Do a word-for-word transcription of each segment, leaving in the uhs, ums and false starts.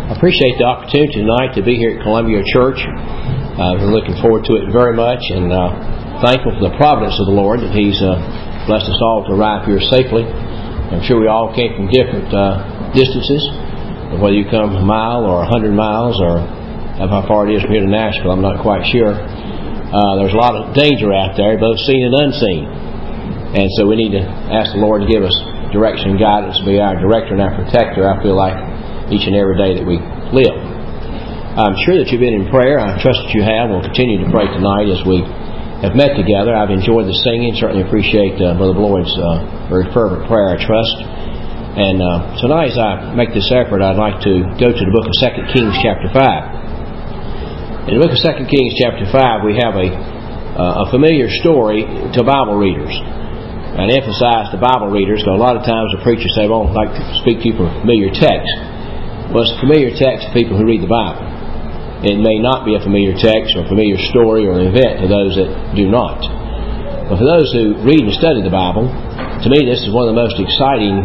I appreciate the opportunity tonight to be here at Columbia Church. Uh, we're looking forward to it very much, and uh, thankful for the providence of the Lord that He's uh, blessed us all to arrive here safely. I'm sure we all came from different uh, distances, whether you come a mile or a hundred miles, or how far it is from here to Nashville, I'm not quite sure. Uh, there's a lot of danger out there, both seen and unseen, and so we need to ask the Lord to give us direction and guidance, to be our director and our protector, I feel like, each and every day that we live. I'm sure that you've been in prayer. I trust that you have. We'll continue to pray tonight as we have met together. I've enjoyed the singing. Certainly appreciate uh, Brother Lloyd's uh, very fervent prayer, I trust. And uh, tonight, as I make this effort, I'd like to go to the book of Second Kings chapter five. In the book of Second Kings chapter five, we have a, uh, a familiar story to Bible readers. And emphasize to Bible readers, because a lot of times the preachers say, well, I'd like to speak to you from a familiar text. Well, it's a familiar text to people who read the Bible. It may not be a familiar text or a familiar story or event to those that do not. But for those who read and study the Bible, to me this is one of the most exciting,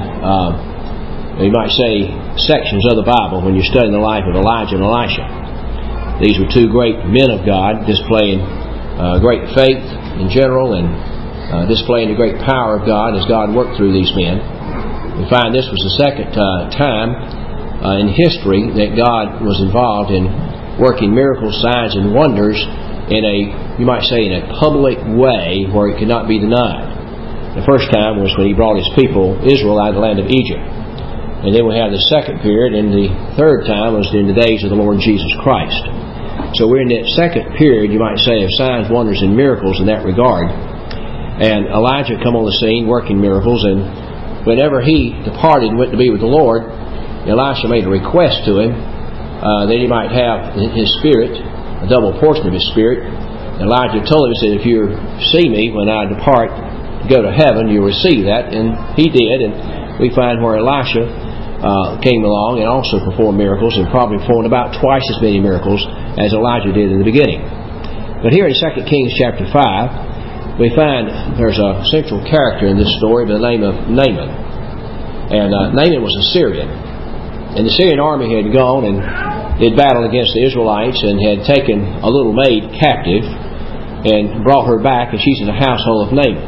uh, you might say, sections of the Bible when you're studying the life of Elijah and Elisha. These were two great men of God displaying uh, great faith in general, and uh, displaying the great power of God as God worked through these men. We find this was the second uh, time uh, in history that God was involved in working miracles, signs, and wonders in a, you might say, in a public way where it could not be denied. The first time was when He brought His people, Israel, out of the land of Egypt. And then we have the second period, and the third time was in the days of the Lord Jesus Christ. So we're in that second period, you might say, of signs, wonders, and miracles in that regard. And Elijah come on the scene working miracles, and whenever he departed and went to be with the Lord, Elisha made a request to him Uh, that he might have his spirit, a double portion of his spirit. Elijah told him, he said, if you see me when I depart to go to heaven, you'll receive that. And he did, and we find where Elisha uh, came along and also performed miracles, and probably performed about twice as many miracles as Elijah did in the beginning. But here in Second Kings chapter five, we find there's a central character in this story by the name of Naaman. And uh, Naaman was a Syrian. And the Syrian army had gone and did battle against the Israelites and had taken a little maid captive and brought her back, and she's in the household of Naaman.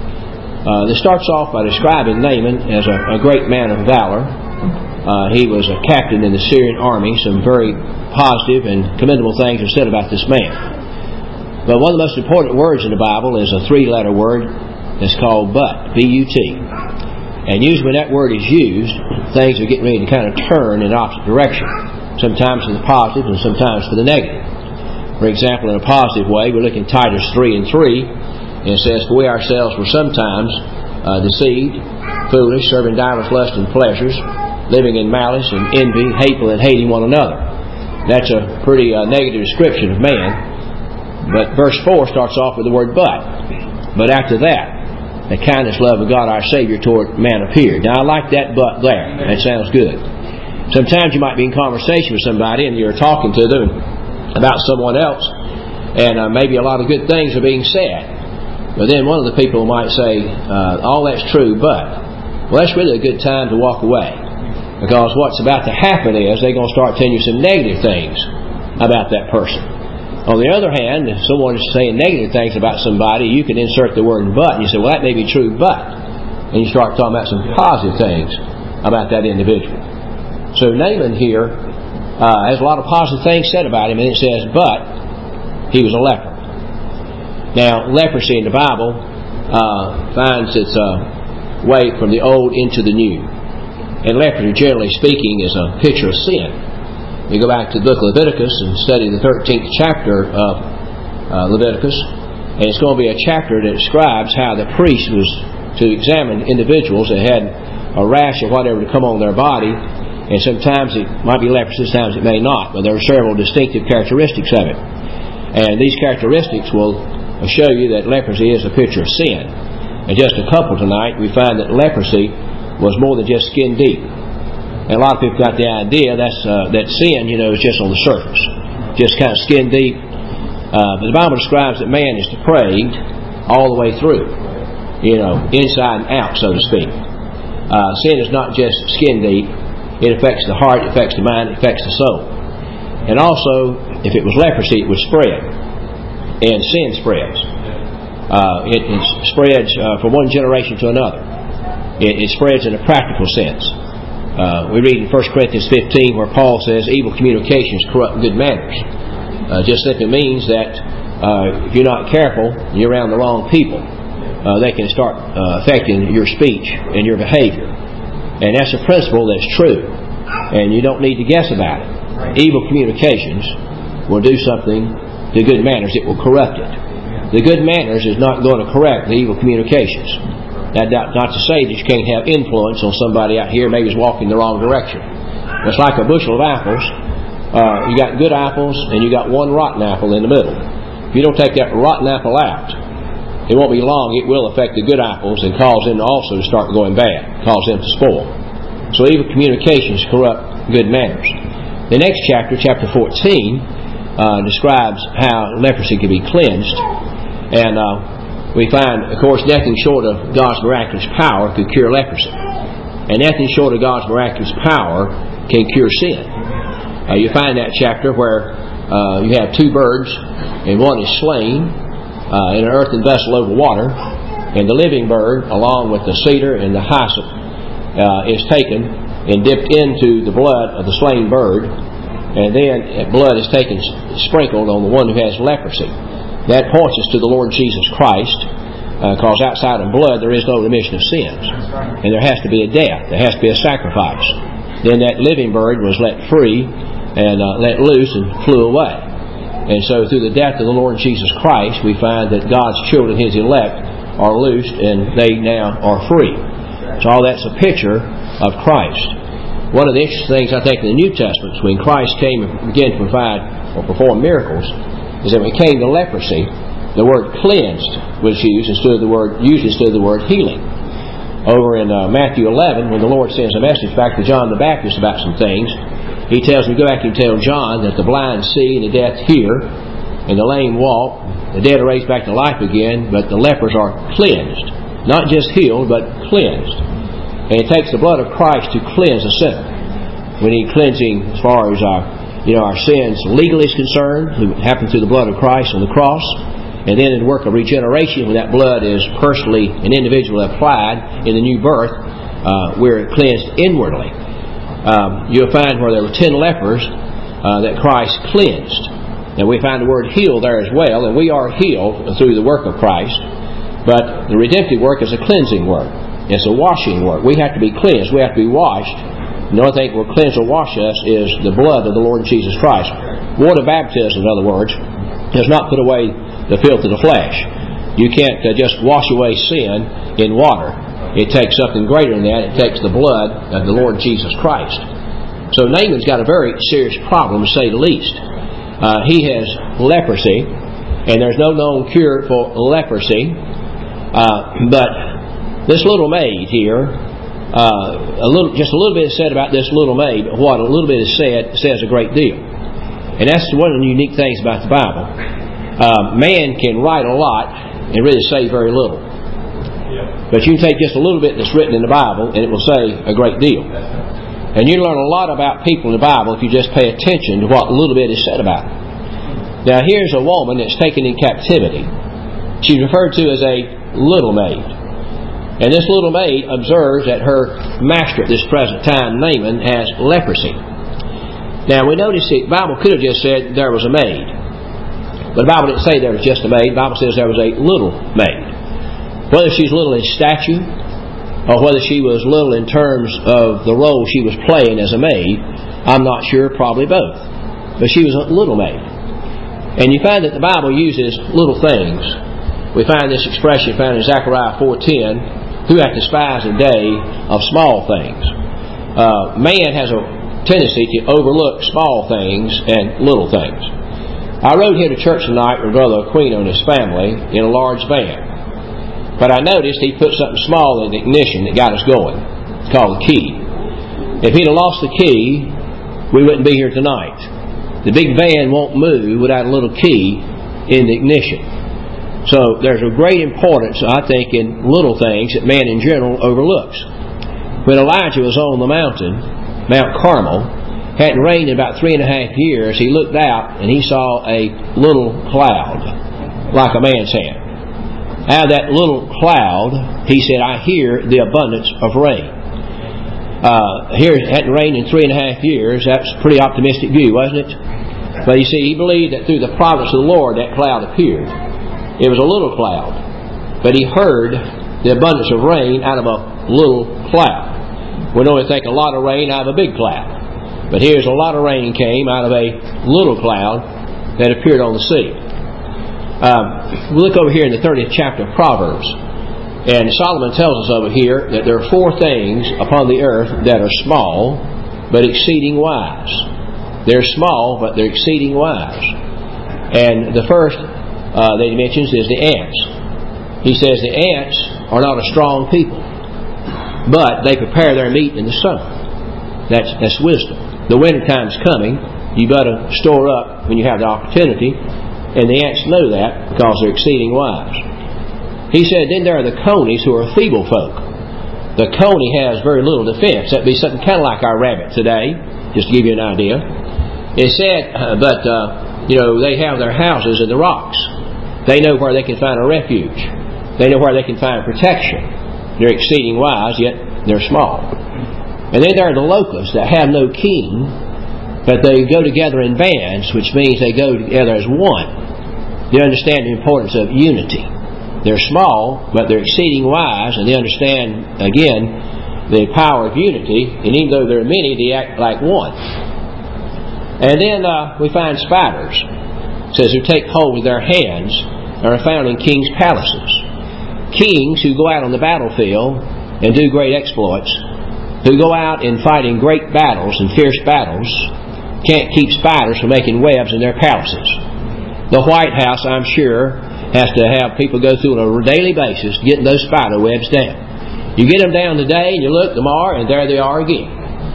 Uh, this starts off by describing Naaman as a, a great man of valor. Uh, he was a captain in the Syrian army. Some very positive and commendable things are said about this man. But one of the most important words in the Bible is a three-letter word that's called but, B U T. And usually when that word is used, things are getting ready to kind of turn in the opposite direction. Sometimes for the positive and sometimes for the negative. For example, in a positive way, we look in Titus three and three, and it says, for we ourselves were sometimes uh, deceived, foolish, serving divers lusts and pleasures, living in malice and envy, hateful and hating one another. That's a pretty uh, negative description of man. But verse four starts off with the word but. But after that, the kindness, love of God our Savior toward man appeared. Now I like that but there. That sounds good. Sometimes you might be in conversation with somebody and you're talking to them about someone else, and uh, maybe a lot of good things are being said. But then one of the people might say, uh, all that's true, but, well, that's really a good time to walk away. Because what's about to happen is they're going to start telling you some negative things about that person. On the other hand, if someone is saying negative things about somebody, you can insert the word but, and you say, well, that may be true, but. And you start talking about some positive things about that individual. So Naaman here uh, has a lot of positive things said about him, and it says, but he was a leper. Now, leprosy in the Bible uh, finds its uh, way from the old into the new. And leprosy, generally speaking, is a picture of sin. You go back to the book of Leviticus and study the thirteenth chapter of uh, Leviticus, and it's going to be a chapter that describes how the priest was to examine individuals that had a rash or whatever to come on their body, and sometimes it might be leprosy, sometimes it may not, but there are several distinctive characteristics of it. And these characteristics will show you that leprosy is a picture of sin. And just a couple tonight, we find that leprosy was more than just skin deep. And a lot of people got the idea that's uh, that sin, you know, is just on the surface, just kind of skin deep. Uh, but the Bible describes that man is depraved all the way through, you know, inside and out, so to speak. Uh, sin is not just skin deep; It affects the heart, it affects the mind, it affects the soul. And also, if it was leprosy, it would spread. And sin spreads. Uh, it, it spreads uh, from one generation to another. It, it spreads in a practical sense. Uh, we read in First Corinthians fifteen where Paul says, evil communications corrupt good manners. Uh, just simply means that uh, if you're not careful, you're around the wrong people. Uh, they can start uh, affecting your speech and your behavior. And that's a principle that's true. And you don't need to guess about it. Evil communications will do something to good manners. It will corrupt it. The good manners is not going to correct the evil communications. Now, not to say that you can't have influence on somebody out here maybe is walking the wrong direction. It's like a bushel of apples. Uh, you got good apples and you got one rotten apple in the middle. If you don't take that rotten apple out, it won't be long. It will affect the good apples and cause them also to start going bad, cause them to spoil. So evil communications corrupt good manners. The next chapter, chapter fourteen, uh, describes how leprosy can be cleansed. And uh, we find, of course, nothing short of God's miraculous power could cure leprosy. And nothing short of God's miraculous power can cure sin. Uh, you find that chapter where uh, you have two birds, and one is slain uh, in an earthen vessel over water, and the living bird, along with the cedar and the hyssop, uh, is taken and dipped into the blood of the slain bird, and then blood is taken sprinkled on the one who has leprosy. That points us to the Lord Jesus Christ, because uh, outside of blood there is no remission of sins, and there has to be a death, there has to be a sacrifice. Then that living bird was let free and uh, let loose and flew away. And so through the death of the Lord Jesus Christ, we find that God's children, His elect, are loosed and they now are free. So all that's a picture of Christ. One of the interesting things I think in the New Testament, when Christ came and began to provide or perform miracles, is that when it came to leprosy, the word cleansed was used instead of the word used instead of the word healing. Over in uh, Matthew eleven, when the Lord sends a message back to John the Baptist about some things, He tells him, go back and tell John that the blind see and the deaf hear, and the lame walk, the dead are raised back to life again, but the lepers are cleansed. Not just healed, but cleansed. And it takes the blood of Christ to cleanse a sinner. We need cleansing as far as our, you know, our sins legally is concerned, who happen through the blood of Christ on the cross. And then in the work of regeneration, when that blood is personally and individually applied in the new birth, uh, we're cleansed inwardly. Um, you'll find where there were ten lepers uh, that Christ cleansed. And we find the word healed there as well, and we are healed through the work of Christ. But the redemptive work is a cleansing work. It's a washing work. We have to be cleansed. We have to be washed. The only thing that will cleanse or wash us is the blood of the Lord Jesus Christ. Water baptism, in other words, does not put away the filth of the flesh. You can't uh, just wash away sin in water. It takes something greater than that. It takes the blood of the Lord Jesus Christ. So Naaman's got a very serious problem, to say the least. Uh, he has leprosy, and there's no known cure for leprosy. Uh, but this little maid here, uh, a little, just a little bit is said about this little maid, but what a little bit is said says a great deal. And that's one of the unique things about the Bible. Uh, man can write a lot and really say very little. But you can take just a little bit that's written in the Bible and it will say a great deal. And you learn a lot about people in the Bible if you just pay attention to what a little bit is said about them. Now here's a woman that's taken in captivity. She's referred to as a little maid. And this little maid observes that her master at this present time, Naaman, has leprosy. Now we notice the Bible could have just said there was a maid. But the Bible didn't say there was just a maid. The Bible says there was a little maid. Whether she's little in stature or whether she was little in terms of the role she was playing as a maid, I'm not sure, probably both. But she was a little maid. And you find that the Bible uses little things. We find this expression found in Zechariah four ten, who hath despised a day of small things. Uh, man has a tendency to overlook small things and little things. I rode here to church tonight with Brother Aquino and his family in a large van. But I noticed he put something small in the ignition that got us going. It's called the key. If he'd have lost the key, we wouldn't be here tonight. The big van won't move without a little key in the ignition. So there's a great importance, I think, in little things that man in general overlooks. When Elijah was on the mountain, Mount Carmel. Hadn't rained in about three and a half years. He looked out and he saw a little cloud, like a man's hand. Out of that little cloud, he said, I hear the abundance of rain. Uh, here it hadn't rained in three and a half years. That's a pretty optimistic view, wasn't it? But you see, he believed that through the providence of the Lord, that cloud appeared. It was a little cloud, but he heard the abundance of rain out of a little cloud. We normally think a lot of rain out of a big cloud. But here's a lot of rain came out of a little cloud that appeared on the sea. Um, we look over here in the thirtieth chapter of Proverbs. And Solomon tells us over here that there are four things upon the earth that are small, but exceeding wise. They're small, but they're exceeding wise. And the first uh, that he mentions is the ants. He says the ants are not a strong people, but they prepare their meat in the summer. That's, that's wisdom. The winter time's coming. You better store up when you have the opportunity. And the ants know that because they're exceeding wise. He said, then there are the conies who are feeble folk. The coney has very little defense. That'd be something kind of like our rabbit today, just to give you an idea. It said, uh, but, uh, you know, they have their houses in the rocks. They know where they can find a refuge. They know where they can find protection. They're exceeding wise, yet they're small. And then there are the locusts that have no king, but they go together in bands, which means they go together as one. They understand the importance of unity. They're small, but they're exceeding wise, and they understand, again, the power of unity. And even though there are many, they act like one. And then uh, we find spiders. It says, who take hold with their hands are found in kings' palaces. Kings who go out on the battlefield and do great exploits, who go out and fight in great battles and fierce battles, can't keep spiders from making webs in their palaces. The White House, I'm sure, has to have people go through on a daily basis getting those spider webs down. You get them down today and you look tomorrow and there they are again.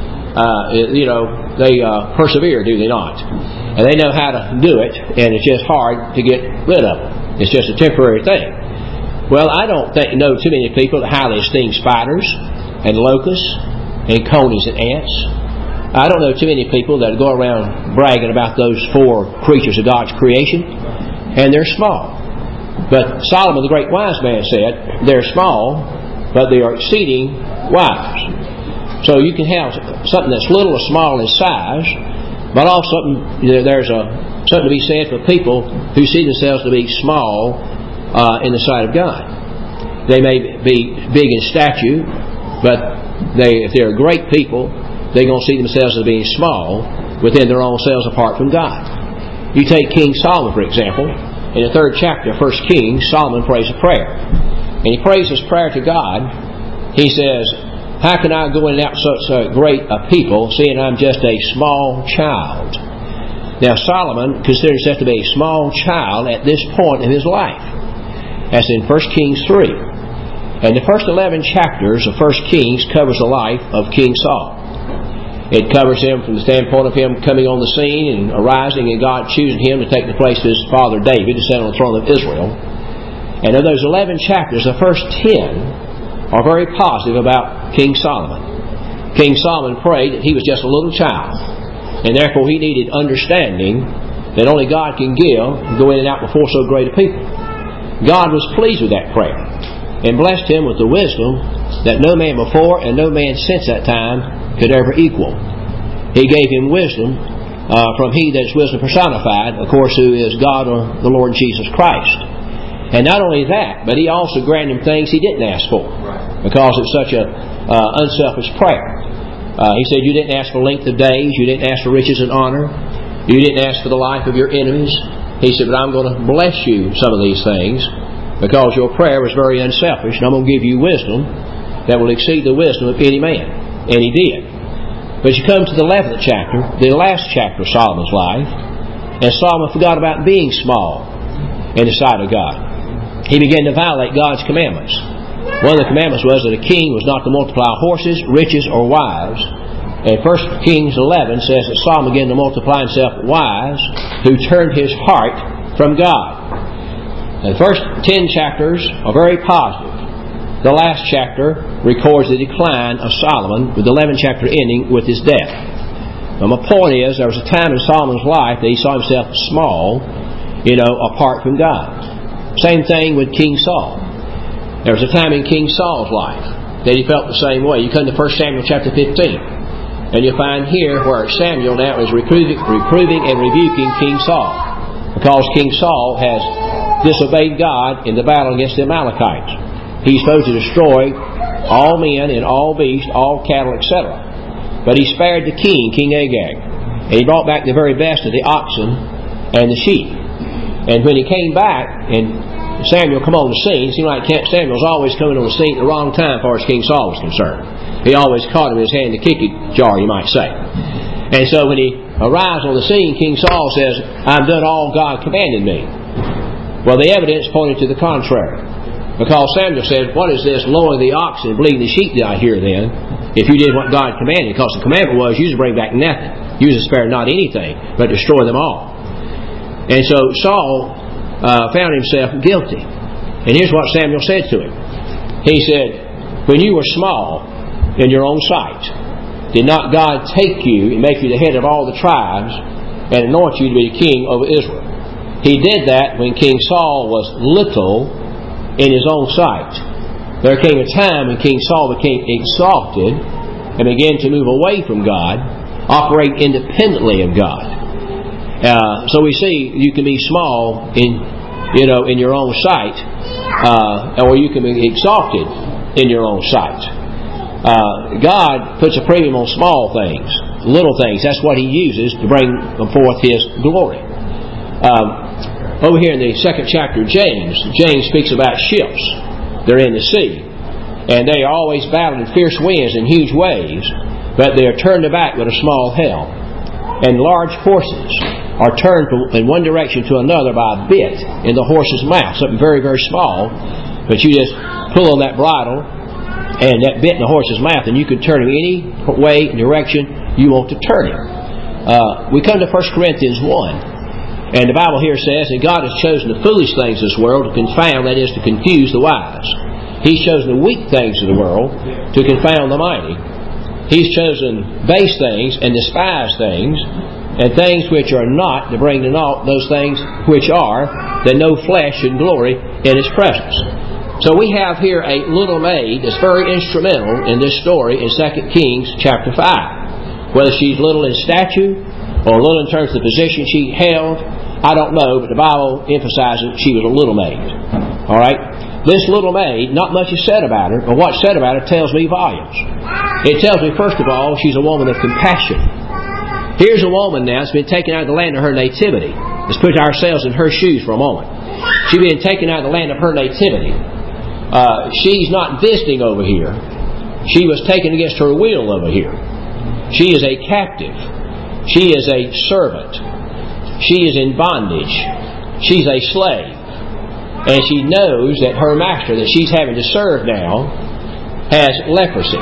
Uh, you know, they uh, persevere, do they not? And they know how to do it, and it's just hard to get rid of them. It's just a temporary thing. Well, I don't think, know too many people that highly esteem spiders and locusts and conies and ants. I don't know too many people that go around bragging about those four creatures of God's creation, and they're small. But Solomon, the great wise man, said, they're small, but they are exceeding wise. So you can have something that's little or small in size, but also there's a, something to be said for people who see themselves to be small uh, in the sight of God. They may be big in stature, but they, if they're great people, they're going to see themselves as being small within their own selves apart from God. You take King Solomon, for example. In the third chapter of First Kings, Solomon prays a prayer. And he prays his prayer to God. He says, how can I go in and out such a great a people, seeing I'm just a small child? Now Solomon considers himself to be a small child at this point in his life. That's in First Kings three. And the first eleven chapters of First Kings covers the life of King Saul. It covers him from the standpoint of him coming on the scene and arising and God choosing him to take the place of his father David to sit on the throne of Israel. And of those eleven chapters, the first ten are very positive about King Solomon. King Solomon prayed that he was just a little child, and therefore he needed understanding that only God can give, go in and out before so great a people. God was pleased with that prayer and blessed him with the wisdom that no man before and no man since that time could ever equal. He gave him wisdom uh, from He that is wisdom personified, of course, who is God or the Lord Jesus Christ. And not only that, but He also granted him things he didn't ask for, because it's such a uh, unselfish prayer. Uh, he said, you didn't ask for length of days, you didn't ask for riches and honor, you didn't ask for the life of your enemies. He said, but I'm going to bless you some of these things because your prayer was very unselfish, and I'm going to give you wisdom that will exceed the wisdom of any man. And He did. But you come to the eleventh chapter, the last chapter of Solomon's life, and Solomon forgot about being small in the sight of God. He began to violate God's commandments. One of the commandments was that a king was not to multiply horses, riches, or wives. And First Kings eleven says that Solomon began to multiply himself wives who turned his heart from God. And the first ten chapters are very positive. The last chapter records the decline of Solomon, with the eleventh chapter ending with his death. Now, my point is, there was a time in Solomon's life that he saw himself small, you know, apart from God. Same thing with King Saul. There was a time in King Saul's life that he felt the same way. You come to First Samuel chapter fifteen, and you find here where Samuel now is reproving, reproving and rebuking King Saul, because King Saul has disobeyed God in the battle against the Amalekites. He's supposed to destroy all men and all beasts, all cattle, et cetera. But he spared the king, King Agag. And he brought back the very best of the oxen and the sheep. And when he came back and Samuel come on the scene, it seemed like Samuel's always coming on the scene at the wrong time as far as King Saul was concerned. He always caught him in his hand to kick it jar, you might say. And so when he arrives on the scene, King Saul says, I've done all God commanded me. Well, the evidence pointed to the contrary. Because Samuel said, what is this lowing the oxen and bleeding the sheep that I hear then? If you did what God commanded. Because the commandment was, you to bring back nothing. You to spare not anything, but destroy them all. And so Saul uh, found himself guilty. And here's what Samuel said to him. He said, when you were small in your own sight, did not God take you and make you the head of all the tribes and anoint you to be king over Israel? He did that when King Saul was little in his own sight. There came a time when King Saul became exalted and began to move away from God, operate independently of God. Uh, so we see you can be small in, you know, in your own sight, uh, or you can be exalted in your own sight. Uh, God puts a premium on small things, little things. That's what He uses to bring forth His glory. Um, over here in the second chapter of James, James speaks about ships. They're in the sea, and they are always battling fierce winds and huge waves, but they are turned aback with a small helm. And large horses are turned from in one direction to another by a bit in the horse's mouth, something very, very small, but you just pull on that bridle and that bit in the horse's mouth, and you can turn him any way, direction you want to turn him. Uh, we come to First Corinthians one, and the Bible here says, and God has chosen the foolish things of this world to confound, that is, to confuse the wise. He's chosen the weak things of the world to confound the mighty. He's chosen base things and despised things, and things which are not, to bring to naught those things which are, that no flesh should glory in His presence. So we have here a little maid that's very instrumental in this story in Second Kings chapter five. Whether she's little in stature or little in terms of the position she held, I don't know, but the Bible emphasizes she was a little maid. Alright? This little maid, not much is said about her, but what's said about her tells me volumes. It tells me, first of all, she's a woman of compassion. Here's a woman now that's been taken out of the land of her nativity. Let's put ourselves in her shoes for a moment. She's been taken out of the land of her nativity. Uh, she's not visiting over here. She was taken against her will over here. She is a captive. She is a servant. She is in bondage. She's a slave. And she knows that her master that she's having to serve now has leprosy.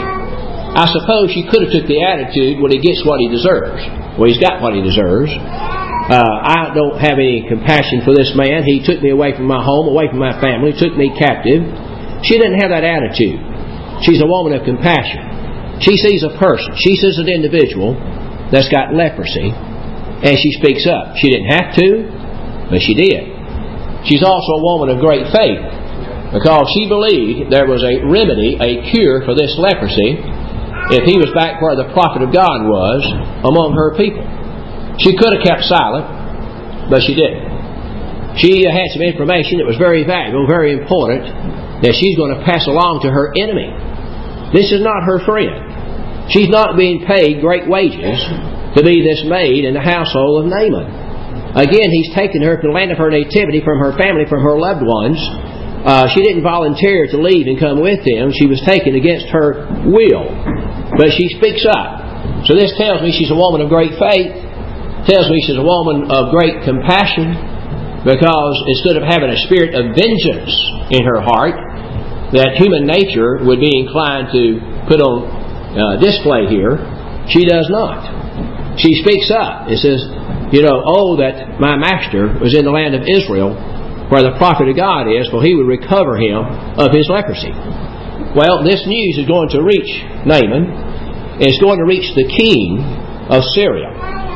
I suppose she could have took the attitude, well, he gets what he deserves. Well, he's got what he deserves. Uh, I don't have any compassion for this man. He took me away from my home, away from my family, took me captive. She didn't have that attitude. She's a woman of compassion. She sees a person. She sees an individual that's got leprosy, and she speaks up. She didn't have to, but she did. She's also a woman of great faith, because she believed there was a remedy, a cure for this leprosy, if he was back where the prophet of God was among her people. She could have kept silent, but she didn't. She had some information that was very valuable, very important, that she's going to pass along to her enemy. This is not her friend. She's not being paid great wages to be this maid in the household of Naaman. Again, he's taken her from the land of her nativity, from her family, from her loved ones. Uh, she didn't volunteer to leave and come with him. She was taken against her will. But she speaks up. So this tells me she's a woman of great faith. Tells me she's a woman of great compassion. Because instead of having a spirit of vengeance in her heart that human nature would be inclined to put on uh, display here, she does not. She speaks up. It says, you know, oh, that my master was in the land of Israel, where the prophet of God is, for he would recover him of his leprosy. Well, this news is going to reach Naaman. It's going to reach the king of Syria.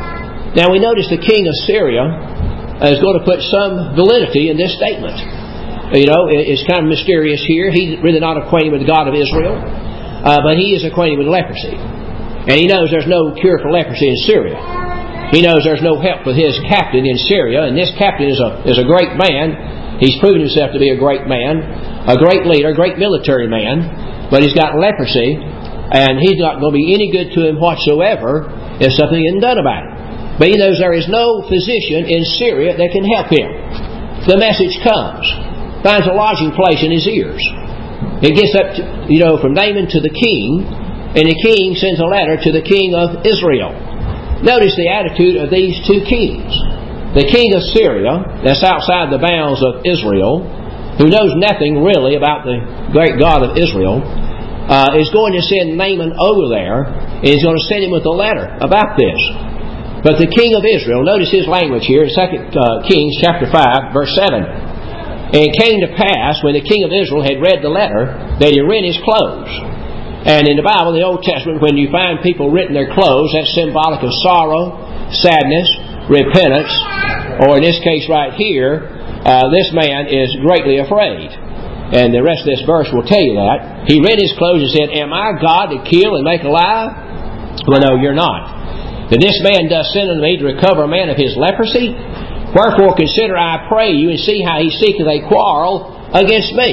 Now we notice the king of Syria is going to put some validity in this statement. You know, it's kind of mysterious here. He's really not acquainted with the God of Israel, uh, but he is acquainted with leprosy. And he knows there's no cure for leprosy in Syria. He knows there's no help with his captain in Syria, and this captain is a is a great man. He's proven himself to be a great man, a great leader, a great military man, but he's got leprosy, and he's not going to be any good to him whatsoever if something isn't done about it. But he knows there is no physician in Syria that can help him. The message comes, finds a lodging place in his ears. It gets up, to, you know, from Naaman to the king, and the king sends a letter to the king of Israel. Notice the attitude of these two kings. The king of Syria, that's outside the bounds of Israel, who knows nothing really about the great God of Israel, uh, is going to send Naaman over there, and he's going to send him with a letter about this. But the king of Israel, notice his language here in Second Kings chapter five, verse seven. And it came to pass, when the king of Israel had read the letter, that he rent his clothes. And in the Bible, in the Old Testament, when you find people rent their clothes, that's symbolic of sorrow, sadness, repentance, or in this case right here, uh, this man is greatly afraid. And the rest of this verse will tell you that. He rent his clothes and said, "Am I God to kill and make alive?" Well, no, you're not. That this man does send unto me to recover a man of his leprosy. Wherefore consider, I pray you, and see how he seeketh a quarrel against me.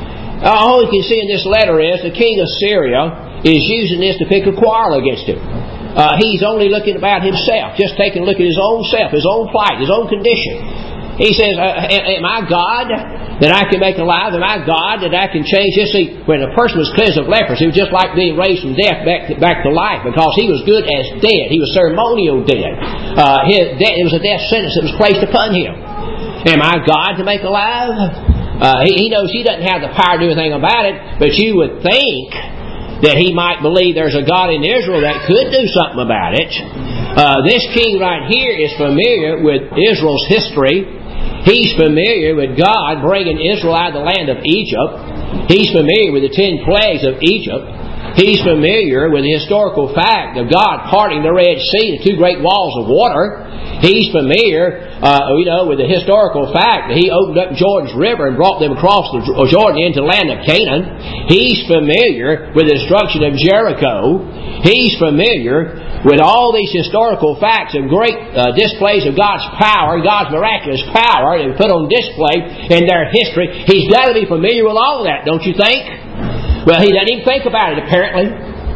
All you can see in this letter is the king of Syria is using this to pick a quarrel against him. Uh, he's only looking about himself, just taking a look at his own self, his own plight, his own condition. He says, uh, am I God that I can make alive? Am I God that I can change this? See, when a person was cleansed of leprosy, it was just like being raised from death back to, back to life, because he was good as dead. He was ceremonial dead. Uh, his death, it was a death sentence that was placed upon him. Am I God to make alive? Uh, he, he knows he doesn't have the power to do anything about it, but you would think that he might believe there's a God in Israel that could do something about it. Uh, this king right here is familiar with Israel's history. He's familiar with God bringing Israel out of the land of Egypt. He's familiar with the ten plagues of Egypt. He's familiar with the historical fact of God parting the Red Sea, the two great walls of water. He's familiar, uh, you know, with the historical fact that He opened up Jordan's River and brought them across the Jordan into the land of Canaan. He's familiar with the destruction of Jericho. He's familiar with all these historical facts and great uh, displays of God's power, God's miraculous power, and put on display in their history. He's got to be familiar with all of that, don't you think? Well, he doesn't even think about it, apparently.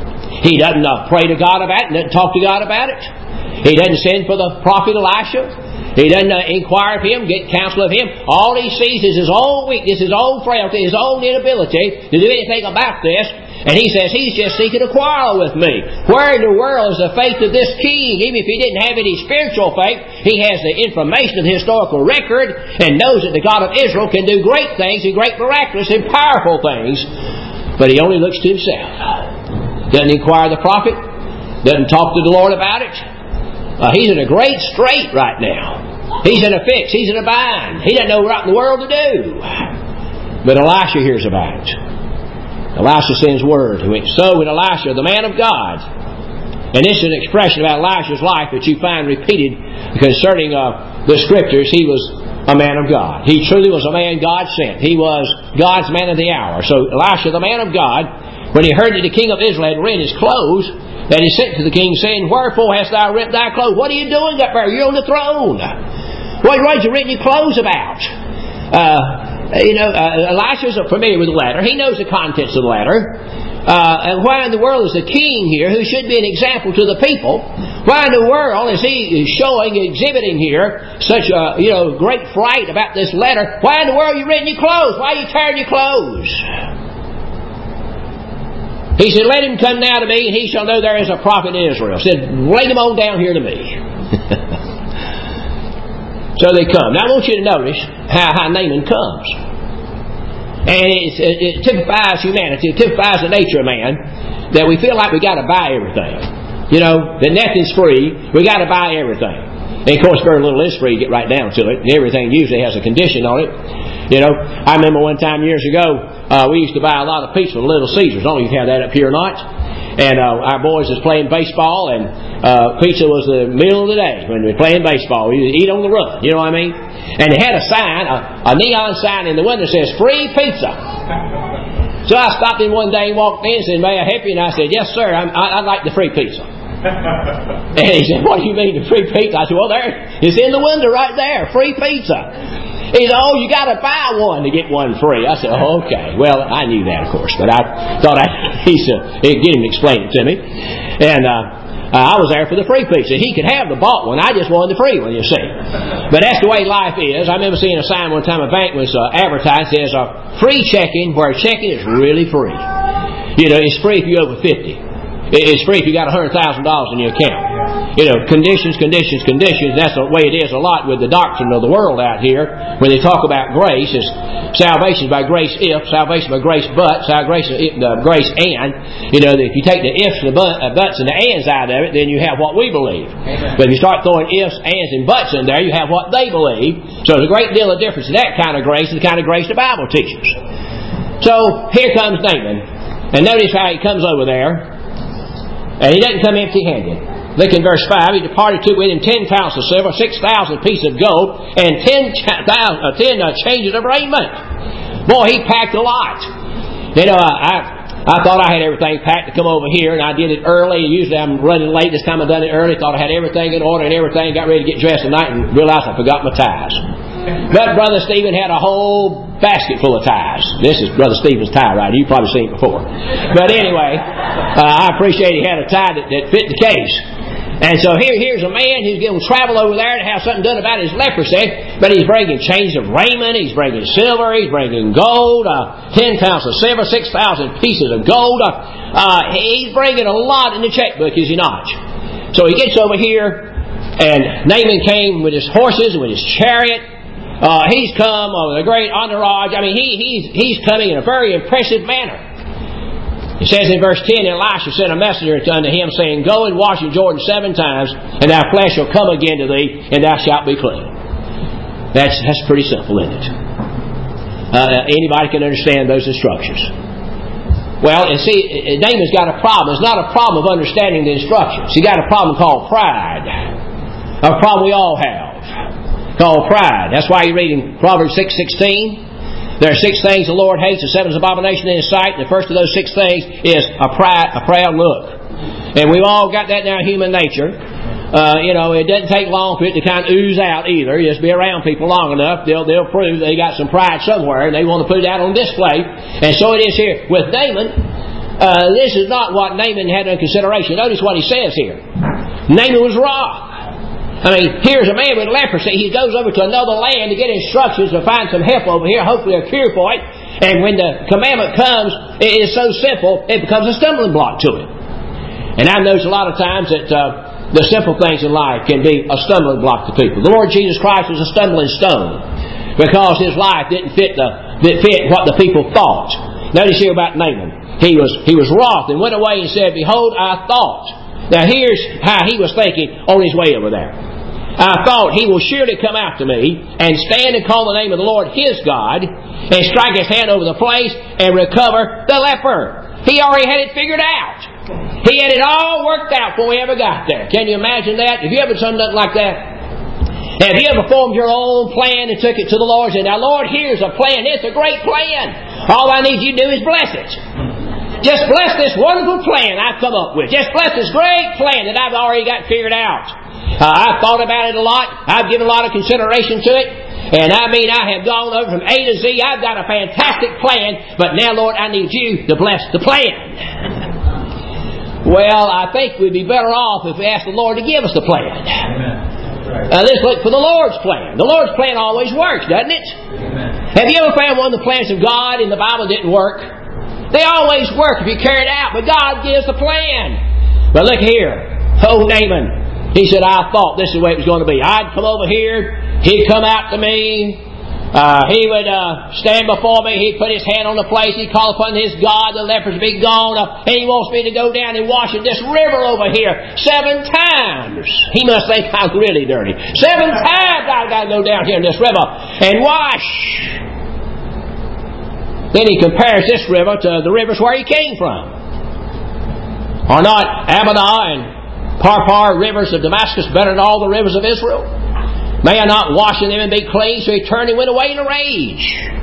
He doesn't uh, pray to God about it, doesn't talk to God about it. He doesn't send for the prophet Elisha. He doesn't uh, inquire of him, get counsel of him. All he sees is his own weakness, his own frailty, his own inability to do anything about this. And he says, he's just seeking a quarrel with me. Where in the world is the faith of this king? Even if he didn't have any spiritual faith, he has the information of the historical record and knows that the God of Israel can do great things and great miraculous and powerful things. But he only looks to himself. Doesn't inquire the prophet. Doesn't talk to the Lord about it. Uh, he's in a great strait right now. He's in a fix. He's in a bind. He doesn't know what in the world to do. But Elisha hears about it. Elisha sends word. He went, so with Elisha, the man of God. And this is an expression about Elisha's life that you find repeated concerning uh, the Scriptures. He was a man of God. He truly was a man God sent. He was God's man of the hour. So Elisha, the man of God, when he heard that the king of Israel had rent his clothes, then he sent to the king, saying, wherefore hast thou rent thy clothes? What are you doing up there? You're on the throne. What are you renting your clothes about? Uh... You know, uh, Elisha's familiar with the letter. He knows the contents of the letter. Uh, and why in the world is the king here, who should be an example to the people, why in the world is he showing, exhibiting here such a, you know, great fright about this letter? Why in the world are you renting your clothes? Why are you tearing your clothes? He said, let him come now to me, and he shall know there is a prophet in Israel. He said, bring him on down here to me. So they come. Now I want you to notice how, how Naaman comes. And it, it, it typifies humanity. It typifies the nature of man, that we feel like we got to buy everything. You know, that nothing's free. We got to buy everything. And of course, very little is free. You get right down to it. And everything usually has a condition on it. You know, I remember one time years ago, uh, we used to buy a lot of pizza from Little Caesars. I don't know if you have that up here or not. And uh, our boys was playing baseball, and uh, pizza was the middle of the day when we were playing baseball. We would eat on the run. You know what I mean? And they had a sign, a, a neon sign in the window that says, "Free pizza." So I stopped in one day and walked in and said, "May I help you?" And I said, "Yes, sir. I'm, I, I'd like the free pizza." And he said, "What do you mean the free pizza?" I said, "Well, there, it's in the window right there. Free pizza." He said, "Oh, you got to buy one to get one free." I said, "Oh, okay." Well, I knew that, of course, but I thought I he said he'd get him to explain it to me. And uh, I was there for the free pizza. He could have the bought one. I just wanted the free one, you see. But that's the way life is. I remember seeing a sign one time a bank was uh, advertised as uh, free checking, where checking is really free. You know, it's free if you're over fifty. It's free if you got one hundred thousand dollars in your account. You know, conditions, conditions, conditions. That's the way it is a lot with the doctrine of the world out here. When they talk about grace, it's salvation by grace if, salvation by grace but, salvation uh, grace and. You know, if you take the ifs, the but, uh, buts, and the ands out of it, then you have what we believe. Amen. But if you start throwing ifs, ands, and buts in there, you have what they believe. So there's a great deal of difference in that kind of grace and the kind of grace the Bible teaches. So here comes Naaman. And notice how he comes over there. And he doesn't come empty-handed. Look in verse five. He departed, took with him ten pounds of silver, six thousand pieces of gold, and ten, thousand, uh, ten uh, changes of raiment. Boy, he packed a lot. You know, I, I I thought I had everything packed to come over here, and I did it early. Usually I'm running late. This time I done it early. Thought I had everything in order and everything. Got ready to get dressed tonight and realized I forgot my ties. But Brother Stephen had a whole basket full of ties. This is Brother Stephen's tie right. You've probably seen it before. But anyway, uh, I appreciate he had a tie that, that fit the case. And so here, here's a man who's going to travel over there to have something done about his leprosy. But he's bringing changes of raiment. He's bringing silver. He's bringing gold. Uh, ten pounds of silver. Six thousand pieces of gold. Uh, uh, he's bringing a lot in the checkbook, is he not? So he gets over here, and Naaman came with his horses and with his chariot. Uh, he's come with a great entourage. I mean, he, he's, he's coming in a very impressive manner. It says in verse ten, Elisha sent a messenger unto him, saying, "Go and wash in Jordan seven times, and thy flesh shall come again to thee, and thou shalt be clean." That's, that's pretty simple, isn't it? Uh, anybody can understand those instructions. Well, and see, Naaman's got a problem. It's not a problem of understanding the instructions. He's got a problem called pride. A problem we all have. Called pride. That's why you read in Proverbs six sixteen. There are six things the Lord hates, and seven is abomination in His sight. And the first of those six things is a pride, a proud look. And we've all got that in our human nature. Uh, you know, it doesn't take long for it to kind of ooze out either. You just be around people long enough, they'll they'll prove they got some pride somewhere, and they want to put it out on display. And so it is here with Naaman. Uh, this is not what Naaman had under consideration. Notice what he says here. Naaman was wroth. I mean, here's a man with leprosy. He goes over to another land to get instructions to find some help over here, hopefully a cure for it. And when the commandment comes, it is so simple, it becomes a stumbling block to him. And I've noticed a lot of times that uh, the simple things in life can be a stumbling block to people. The Lord Jesus Christ was a stumbling stone because His life didn't fit the didn't fit what the people thought. Notice here about Naaman. He was he was wroth and went away and said, "Behold, I thought." Now here's how he was thinking on his way over there. "I thought, he will surely come after me and stand and call the name of the Lord his God and strike his hand over the place and recover the leper." He already had it figured out. He had it all worked out before we ever got there. Can you imagine that? Have you ever done nothing like that? Have you ever formed your own plan and took it to the Lord and said, "Now Lord, here's a plan. It's a great plan. All I need you to do is bless it. Just bless this wonderful plan I've come up with. Just bless this great plan that I've already got figured out. Uh, I've thought about it a lot. I've given a lot of consideration to it. And I mean, I have gone over from A to Z. I've got a fantastic plan. But now, Lord, I need you to bless the plan." Well, I think we'd be better off if we asked the Lord to give us the plan. Amen. Uh, let's look for the Lord's plan. The Lord's plan always works, doesn't it? Amen. Have you ever found one of the plans of God in the Bible didn't work? They always work if you carry it out, but God gives the plan. But look here. Oh, Naaman. He said, "I thought this is the way it was going to be. I'd come over here. He'd come out to me. Uh, he would uh, stand before me. He'd put his hand on the place. He'd call upon his God. The lepers would be gone. Uh, and he wants me to go down and wash in this river over here seven times. He must think I'm really dirty. Seven times I've got to go down here in this river and wash. Then he compares this river to the rivers where he came from. Are not Abana and Parpar rivers of Damascus better than all the rivers of Israel? May I not wash in them and be clean? So he turned and went away in a rage,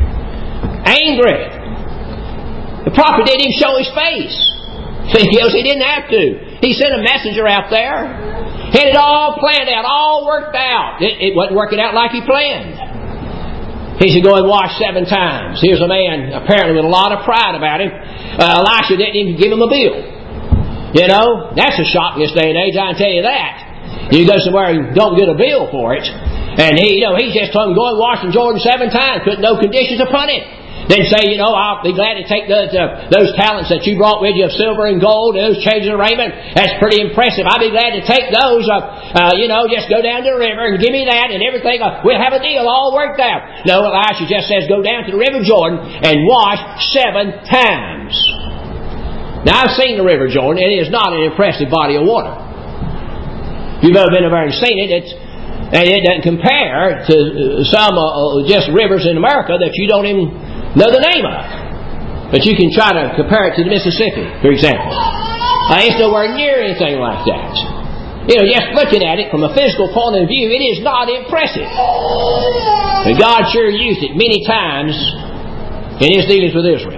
angry. The prophet didn't even show his face. He didn't have to. He sent a messenger out there. He had it all planned out, all worked out. It, it wasn't working out like he planned. He said, go and wash seven times. Here's a man apparently with a lot of pride about him. Uh, Elisha didn't even give him a bill. You know, that's a shock in this day and age, I can tell you that. You go somewhere and don't get a bill for it. And he, you know, he just told him, go and wash in Jordan seven times, put no conditions upon it. Then say, you know, I'll be glad to take those, uh, those talents that you brought with you of silver and gold, those changes of raiment. That's pretty impressive. I'll be glad to take those, uh, uh, you know, just go down to the river and give me that and everything. Uh, we'll have a deal all worked out. No, Elisha just says, go down to the river Jordan and wash seven times. Now, I've seen the river Jordan, and it is not an impressive body of water. If you've ever been over and seen it, it's, and it doesn't compare to some uh, just rivers in America that you don't even know the name of. But you can try to compare it to the Mississippi, for example. Uh, it's nowhere near anything like that. You know, just looking at it from a physical point of view, it is not impressive. But God sure used it many times in His dealings with Israel.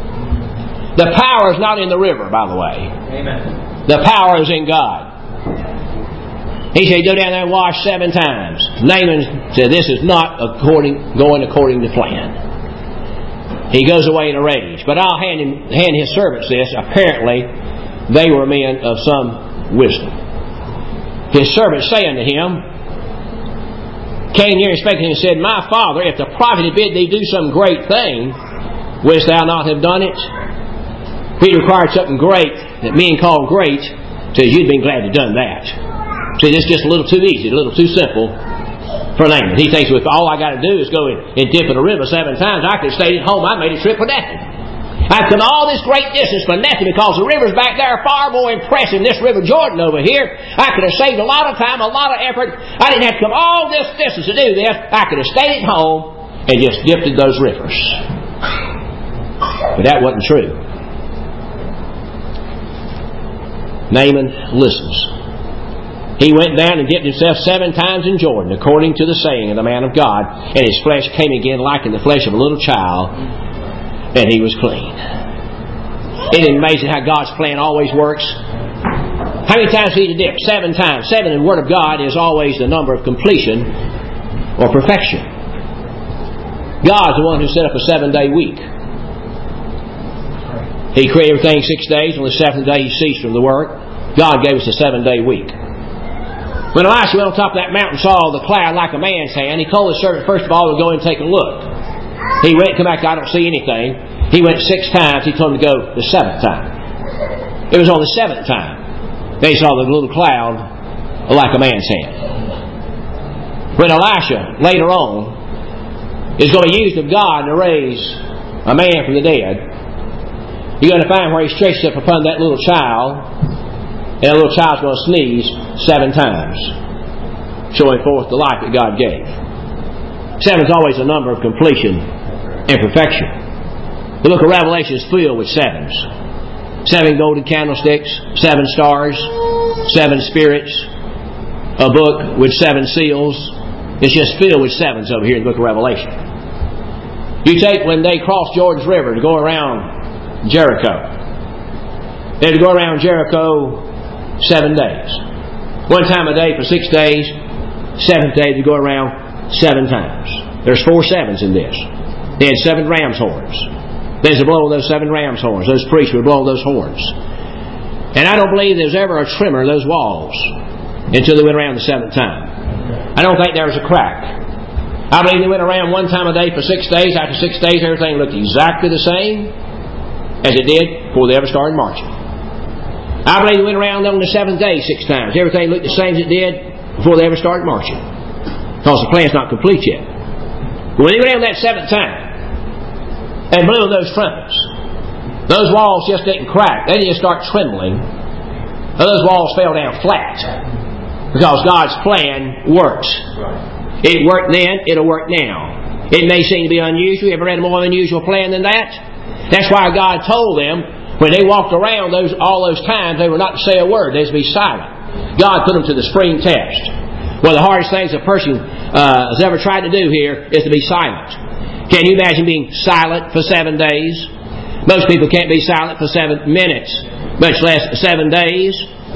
The power is not in the river, by the way. Amen. The power is in God. He said, go down there and wash seven times. Naaman said, this is not according, going according to plan. He goes away in a rage. But I'll hand him, hand his servants this. Apparently, they were men of some wisdom. His servants say unto him, came near and spake to him and said, my father, if the prophet had bid thee do some great thing, wouldst thou not have done it? If he required something great that men call great, says you'd been glad to have done that. See, this is just a little too easy, a little too simple for Naaman. He thinks, well, if all I got to do is go and, and dip in a river seven times, I could have stayed at home. I made a trip for nothing. I've come all this great distance for nothing because the rivers back there are far more impressive than this river Jordan over here. I could have saved a lot of time, a lot of effort. I didn't have to come all this distance to do this. I could have stayed at home and just dipped in those rivers. But that wasn't true. Naaman listens. He went down and dipped himself seven times in Jordan, according to the saying of the man of God, and his flesh came again like in the flesh of a little child, and he was clean. Isn't it amazing how God's plan always works? How many times did he dip? Seven times. Seven in the Word of God is always the number of completion or perfection. God's the one who set up a seven-day week. He created everything in six days. On the seventh day He ceased from the work. God gave us a seven-day week. When Elisha went on top of that mountain and saw the cloud like a man's hand, he told his servant first of all to go and take a look. He went, come back, I don't see anything. He went six times. He told him to go the seventh time. It was on the seventh time they saw the little cloud like a man's hand. When Elisha later on is going to be used of God to raise a man from the dead, you're going to find where He stretches up upon that little child. And a little child's going to sneeze seven times, showing forth the life that God gave. Seven is always a number of completion and perfection. The book of Revelation is filled with sevens. Seven golden candlesticks, seven stars, seven spirits, a book with seven seals. It's just filled with sevens over here in the book of Revelation. You take when they crossed Jordan's River to go around Jericho. They had to go around Jericho seven days. One time a day for six days. Seventh day to go around seven times. There's four sevens in this. They had seven ram's horns. There's a blow of those seven ram's horns. Those priests would blow those horns. And I don't believe there's ever a tremor of those walls until they went around the seventh time. I don't think there was a crack. I believe they went around one time a day for six days. After six days, everything looked exactly the same as it did before they ever started marching. I believe they went around on the seventh day six times. Everything looked the same as it did before they ever started marching. Because the plan's not complete yet. When he went down that seventh time and blew those trumpets, those walls just didn't crack. They didn't start trembling. Those walls fell down flat. Because God's plan works. It worked then, it'll work now. It may seem to be unusual. You ever read a more unusual plan than that? That's why God told them, when they walked around those all those times, they were not to say a word. They were to be silent. God put them to the supreme test. One of the hardest things a person uh, has ever tried to do here is to be silent. Can you imagine being silent for seven days? Most people can't be silent for seven minutes, much less seven days.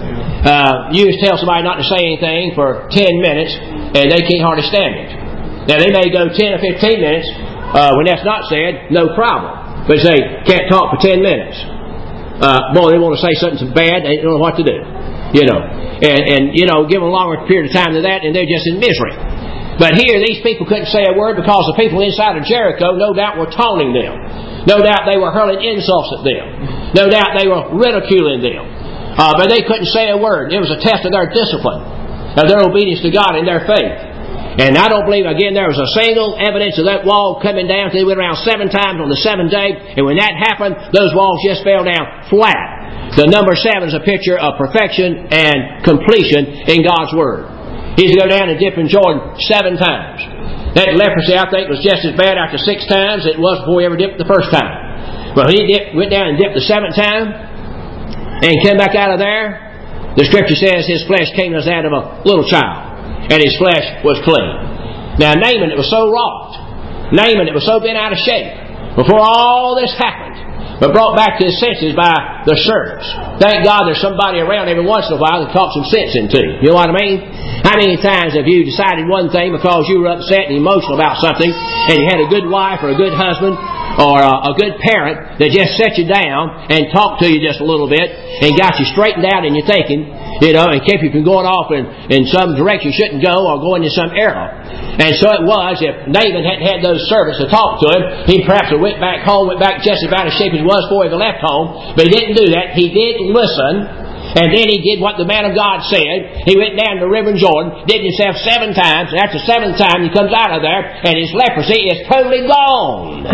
Uh, you just tell somebody not to say anything for ten minutes, and they can't hardly stand it. Now, they may go ten or fifteen minutes uh, when that's not said, no problem. But say, can't talk for ten minutes. Uh, boy, they want to say something bad, they don't know what to do. You know, and, and you know, give them a longer period of time than that, and they're just in misery. But here, these people couldn't say a word because the people inside of Jericho, no doubt, were taunting them. No doubt they were hurling insults at them. No doubt they were ridiculing them. Uh, but they couldn't say a word. It was a test of their discipline, of their obedience to God and their faith. And I don't believe, again, there was a single evidence of that wall coming down. They went around seven times on the seventh day. And when that happened, those walls just fell down flat. The number seven is a picture of perfection and completion in God's Word. He's to go down and dip in Jordan seven times. That leprosy, I think, was just as bad after six times as it was before he ever dipped the first time. But when he dipped, went down and dipped the seventh time and came back out of there, the Scripture says his flesh came as that of a little child, and his flesh was clean. Now Naaman, it was so wrought. Naaman, it was so bent out of shape before all this happened, but brought back to his senses by the servants. Thank God there's somebody around every once in a while that talks some sense into you. You know what I mean? How many times have you decided one thing because you were upset and emotional about something, and you had a good wife or a good husband or a, a good parent that just set you down and talked to you just a little bit and got you straightened out in your thinking, you know, and kept you from going off in, in some direction you shouldn't go or going in some error. And so it was, if Naaman hadn't had those servants to talk to him, he perhaps went back home, went back just about as shape as he was before he left home. But he didn't do that. He did listen. And then he did what the man of God said. He went down to the river Jordan, did himself seven times, and after the seventh time he comes out of there, and his leprosy is totally gone.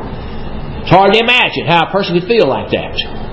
It's hard to imagine how a person could feel like that.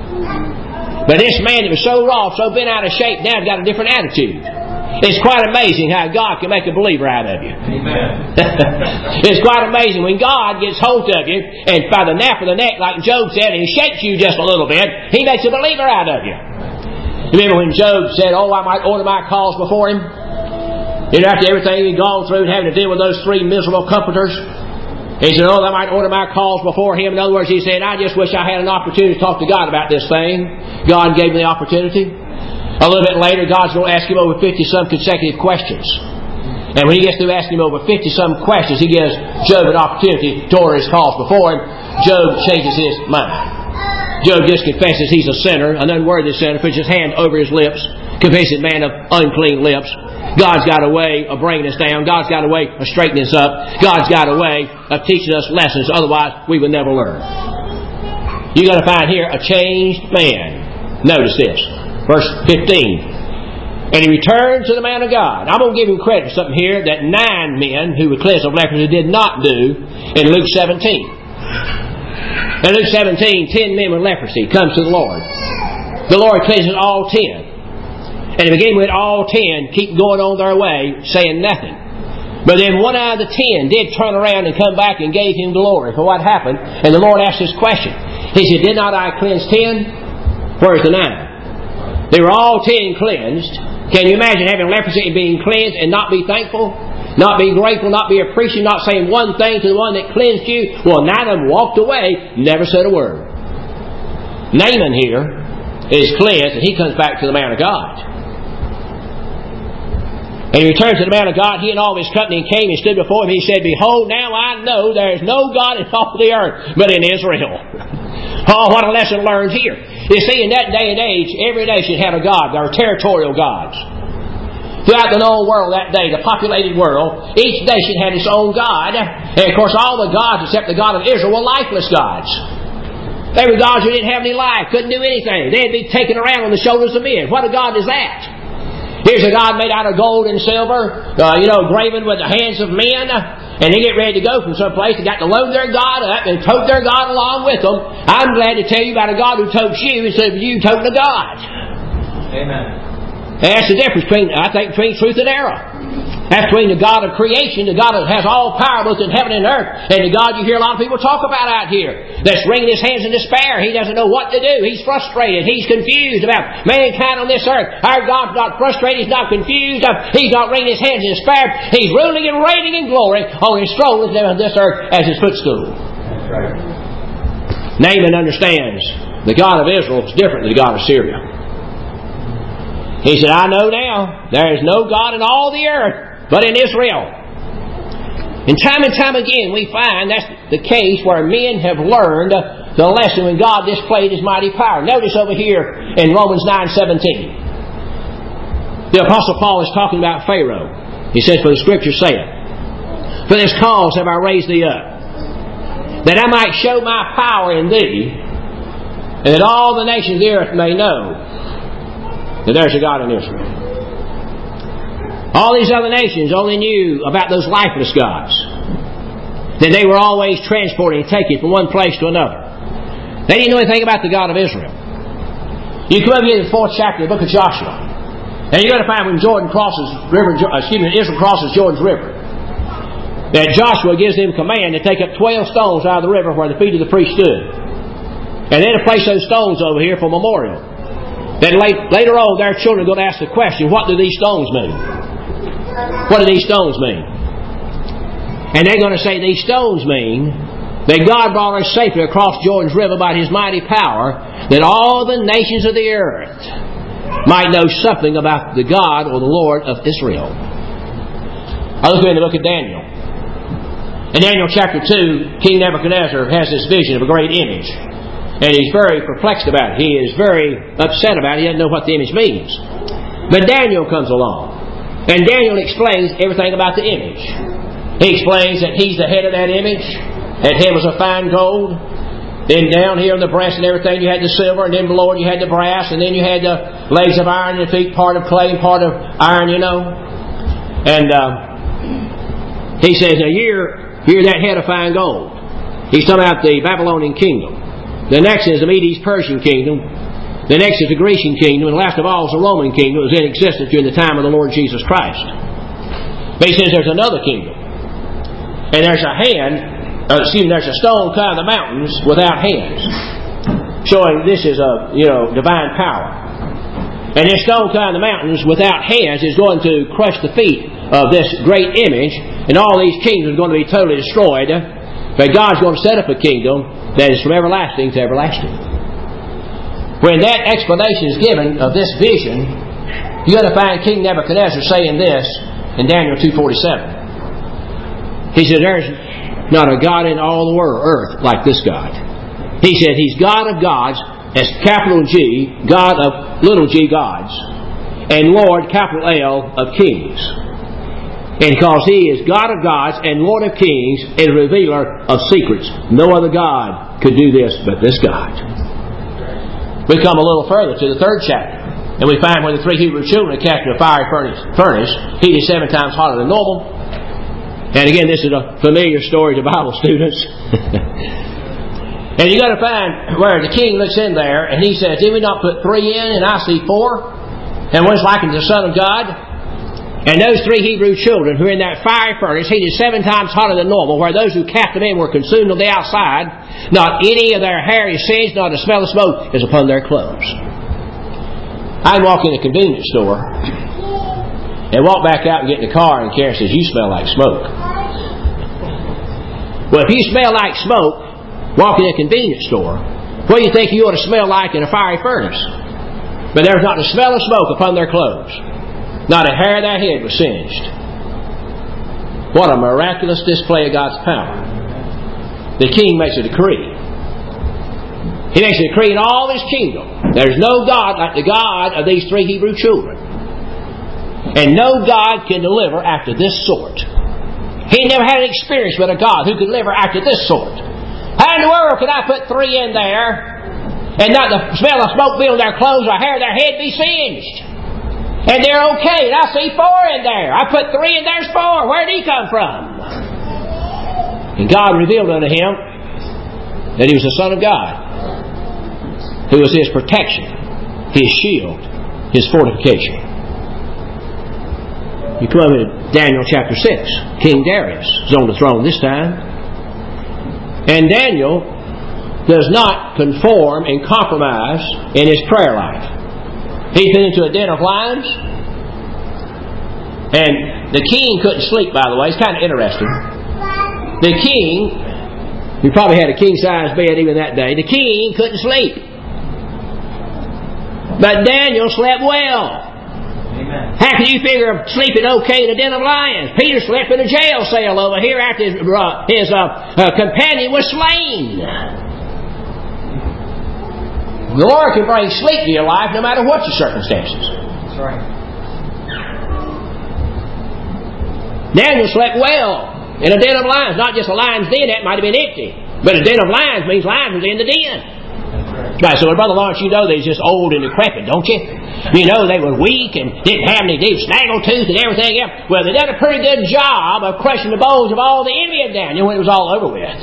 But this man that was so raw, so bent out of shape, now has got a different attitude. It's quite amazing how God can make a believer out of you. Amen. It's quite amazing when God gets hold of you, and by the nape of the neck, like Job said, and he shakes you just a little bit, he makes a believer out of you. Remember when Job said, oh, I might order my cause before him? You know, after everything he'd gone through and having to deal with those three miserable comforters, he said, oh, I might order my cause before him. In other words, he said, I just wish I had an opportunity to talk to God about this thing. God gave me the opportunity. A little bit later, God's going to ask him over fifty-some consecutive questions. And when he gets through asking him over fifty-some questions, he gives Job an opportunity to order his cause before him. Job changes his mind. Job just confesses he's a sinner, an unworthy sinner, puts his hand over his lips, confesses man of unclean lips. God's got a way of bringing us down. God's got a way of straightening us up. God's got a way of teaching us lessons. Otherwise, we would never learn. You're going to find here a changed man. Notice this. Verse fifteen. And he returned to the man of God. I'm going to give him credit for something here that nine men who were cleansed of leprosy did not do in Luke seventeen. In Luke seventeen, ten men with leprosy comes to the Lord. The Lord cleanses all ten. And to begin with, all ten keep going on their way, saying nothing. But then one out of the ten did turn around and come back and gave him glory for what happened. And the Lord asked this question. He said, did not I cleanse ten? Where's the nine? They were all ten cleansed. Can you imagine having leprosy and being cleansed and not be thankful? Not be grateful, not be appreciative, not saying one thing to the one that cleansed you? Well, nine of them walked away, never said a word. Naaman here is cleansed, and he comes back to the man of God. And he returned to the man of God, he and all his company, and came and stood before him. He said, behold, now I know there is no God in all the earth but in Israel. Oh, what a lesson learned here. You see, in that day and age, every nation had a god. There were territorial gods. Throughout the known world that day, the populated world, each nation had its own god. And of course, all the gods except the God of Israel were lifeless gods. They were gods who didn't have any life, couldn't do anything. They'd be taken around on the shoulders of men. What a god is that? Here's a god made out of gold and silver, uh, you know, graven with the hands of men. and they get ready to go from some place, they got to load their God up and tote their God along with them. I'm glad to tell you about a God who totes you instead of you toting a God. Amen. And that's the difference between, I think, between truth and error. That's between the God of creation, the God that has all power both in heaven and earth, and the God you hear a lot of people talk about out here, that's wringing his hands in despair. He doesn't know what to do. He's frustrated. He's confused about mankind on this earth. Our God's not frustrated. He's not confused. He's not wringing his hands in despair. He's ruling and reigning in glory on his throne on this earth as his footstool. That's right. Naaman understands the God of Israel is different than the God of Syria. He said, I know now there is no God in all the earth but in Israel. And time and time again we find that's the case where men have learned the lesson when God displayed His mighty power. Notice over here in Romans nine seventeen. The Apostle Paul is talking about Pharaoh. He says, for the Scripture saith, for this cause have I raised thee up, that I might show my power in thee, and that all the nations of the earth may know that there's a God in Israel. All these other nations only knew about those lifeless gods, that they were always transporting and taking from one place to another. They didn't know anything about the God of Israel. You come over here to the fourth chapter of the book of Joshua, and you're going to find when Jordan crosses river, excuse me, Israel crosses Jordan's river, that Joshua gives them command to take up twelve stones out of the river where the feet of the priest stood, and then to place those stones over here for memorial. Then later on, their children are going to ask the question, what do these stones mean? What do these stones mean? And they're going to say, these stones mean that God brought us safely across Jordan's River by His mighty power, that all the nations of the earth might know something about the God or the Lord of Israel. I was going to look at Daniel. In Daniel chapter two, King Nebuchadnezzar has this vision of a great image. And he's very perplexed about it. He is very upset about it. He doesn't know what the image means. But Daniel comes along. And Daniel explains everything about the image. He explains that he's the head of that image. That head was of fine gold. Then down here on the breast and everything you had the silver. And then below it you had the brass. And then you had the legs of iron and the feet, part of clay and part of iron, you know. And uh, he says, now you're, you're that head of fine gold. He's talking about the Babylonian kingdom. The next is the Medes-Persian kingdom. The next is the Grecian kingdom. And last of all is the Roman kingdom that was in existence during the time of the Lord Jesus Christ. But he says there's another kingdom. And there's a hand, uh, excuse me, there's a stone cut out of the mountains without hands. Showing this is a, you know, divine power. And this stone cut out of the mountains without hands is going to crush the feet of this great image. And all these kingdoms are going to be totally destroyed. But God's going to set up a kingdom that is from everlasting to everlasting. When that explanation is given of this vision, you're going to find King Nebuchadnezzar saying this in Daniel two forty-seven. He said, there's not a God in all the world, earth like this God. He said, He's God of gods, as capital G, God of little g gods, and Lord, capital L, of kings. And because He is God of gods and Lord of kings and revealer of secrets. No other God could do this but this God. We come a little further to the third chapter. And we find where the three Hebrew children are cast in a fiery furnace, furnace heated seven times hotter than normal. And again, this is a familiar story to Bible students. And you've got to find where the king looks in there and he says, did we not put three in and I see four? And one's likened to the Son of God. And those three Hebrew children who were in that fiery furnace, heated seven times hotter than normal, where those who cast them in were consumed on the outside, not any of their hair is singed, not a smell of smoke is upon their clothes. I walk in a convenience store and walk back out and get in the car and Karen says, you smell like smoke. Well, if you smell like smoke, walk in a convenience store, what do you think you ought to smell like in a fiery furnace? But there was not a smell of smoke upon their clothes. Not a hair of their head was singed. What a miraculous display of God's power. The king makes a decree. He makes a decree in all His kingdom. There's no God like the God of these three Hebrew children. And no God can deliver after this sort. He never had an experience with a God who could deliver after this sort. How in the world could I put three in there and not the smell of smoke be on their clothes or hair of their head be singed? And they're okay. And I see four in there. I put three and there's four. Where did He come from? And God revealed unto him that he was the Son of God, who was his protection, his shield, his fortification. You come over to Daniel chapter six. King Darius is on the throne this time. And Daniel does not conform and compromise in his prayer life. He's been into a den of lions. And the king couldn't sleep, by the way. It's kind of interesting. The king, he probably had a king-size bed even that day. The king couldn't sleep. But Daniel slept well. Amen. How can you figure of sleeping okay in a den of lions? Peter slept in a jail cell over here after his, uh, his uh, uh, companion was slain. The Lord can bring sleep to your life no matter what your circumstances. That's right. Daniel slept well in a den of lions. Not just a lion's den, that might have been empty. But a den of lions means lions was in the den. Right, so Brother Lawrence, you know they're just old and decrepit, don't you? You know they were weak and didn't have any deep snaggletooth and everything else. Well, they done a pretty good job of crushing the bones of all the enemy of Daniel when it was all over with.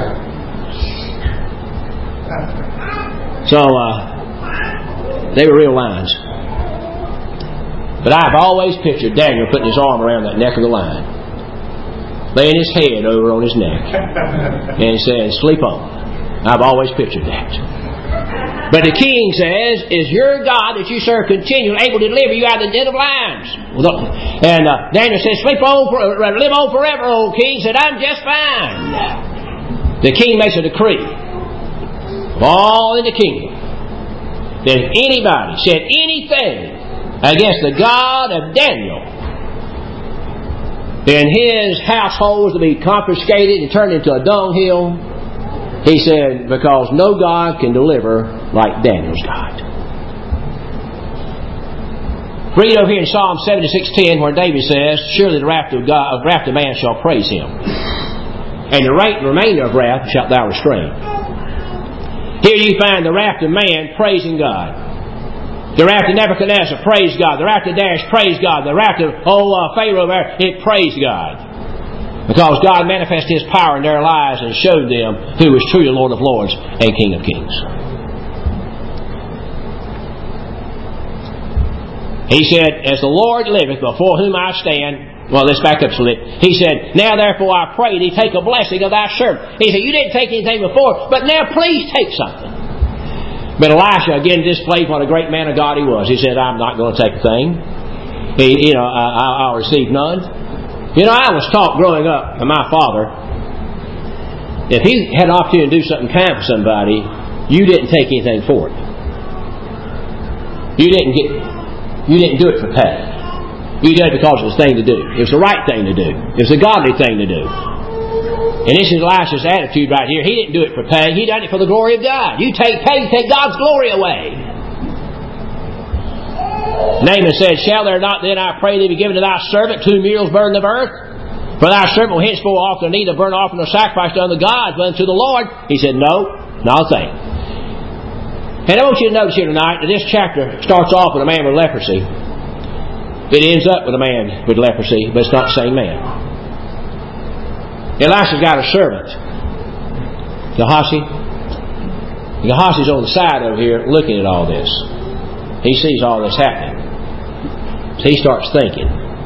So, uh, they were real lions. But I've always pictured Daniel putting his arm around that neck of the lion, laying his head over on his neck, and saying, "Sleep on." I've always pictured that. But the king says, "Is your God that you serve continually able to deliver you out of the den of lions?" And uh, Daniel says, "Sleep on, for, live on forever, old king." He said, "I'm just fine." The king makes a decree of all in the kingdom that if anybody said anything against the God of Daniel, then his household was to be confiscated and turned into a dunghill. He said, because no God can deliver like Daniel's God. Read over here in Psalm seventy-six ten where David says, "Surely the wrath of God, of wrath of man shall praise him, and the remainder of wrath shalt thou restrain." Here you find the wrath of man praising God. The wrath of Nebuchadnezzar, praise God. The wrath of Darius, praise God. The wrath of oh, uh, Pharaoh, it praised God. Because God manifested His power in their lives and showed them who was truly Lord of Lords and King of Kings. He said, "As the Lord liveth before whom I stand," well, let's back up a little. He said, "Now therefore I pray thee, take a blessing of thy servant." He said, "You didn't take anything before, but now please take something." But Elisha again displayed what a great man of God he was. He said, "I'm not going to take a thing. He, you know, I, I'll receive none." You know, I was taught growing up by my father, if he had an opportunity to do something kind for somebody, you didn't take anything for it. You didn't get, you didn't do it for pay. You did it because it was the thing to do. It was the right thing to do. It was the godly thing to do. And this is Elisha's attitude right here. He didn't do it for pay. He done it for the glory of God. You take pay, you take God's glory away. Naaman said, "Shall there not then, I pray thee, be given to thy servant two mules burden of earth? For thy servant will henceforth offer neither burnt offering nor sacrifice to other gods, but unto the Lord." He said, "No, not a thing." And I want you to notice here tonight that this chapter starts off with a man with leprosy. It ends up with a man with leprosy, but it's not the same man. Elisha's got a servant, Gehazi. Gehazi's on the side over here looking at all this. He sees all this happening. So he starts thinking.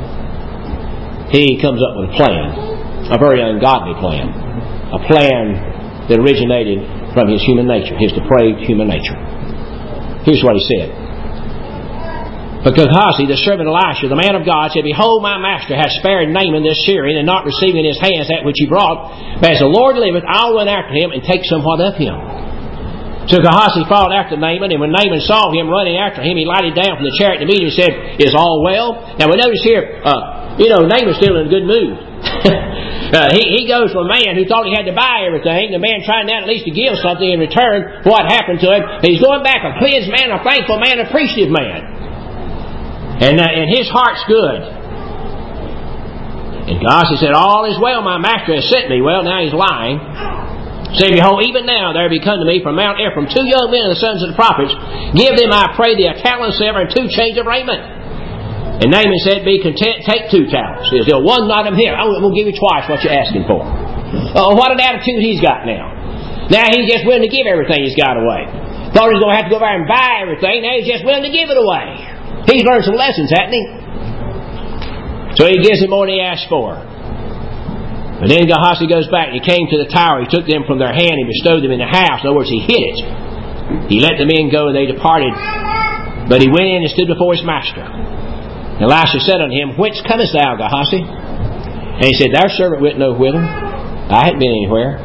He comes up with a plan, a very ungodly plan, a plan that originated from his human nature, his depraved human nature. Here's what he said. But Gehazi, the servant of Elisha, the man of God, said, "Behold, my master hath spared Naaman this Syrian, and not receiving in his hands that which he brought. But as the Lord liveth, I'll run after him and take somewhat of him." So Gehazi followed after Naaman, and when Naaman saw him running after him, he lighted down from the chariot to meet him and said, "Is all well?" Now we notice here, uh, you know, Naaman's still in a good mood. uh, he, he goes from a man who thought he had to buy everything, the man trying down at least to give something in return for what happened to him. He's going back a cleansed man, a thankful man, an appreciative man. And, uh, and his heart's good. And Gehazi said, "All is well, my master has sent me." Well, now he's lying. Say, "Behold, even now there be come to me from Mount Ephraim two young men of the sons of the prophets. Give them, I pray thee, a talent of silver and two change of raiment." And Naaman said, "Be content, take two talents." He said, "One not of him. I'm going to give you twice what you're asking for." Oh, what an attitude he's got now. Now he's just willing to give everything he's got away. Thought he was going to have to go over and buy everything. Now he's just willing to give it away. He's learned some lessons, hasn't he? So he gives him more than he asked for. But then Gehazi goes back and he came to the tower. He took them from their hand and bestowed them in the house. In other words, he hid it. He let the men go and they departed. But he went in and stood before his master. Elisha said unto him, Whence comest thou, Gehazi? And he said, Thy servant went no whither. I hadn't been anywhere.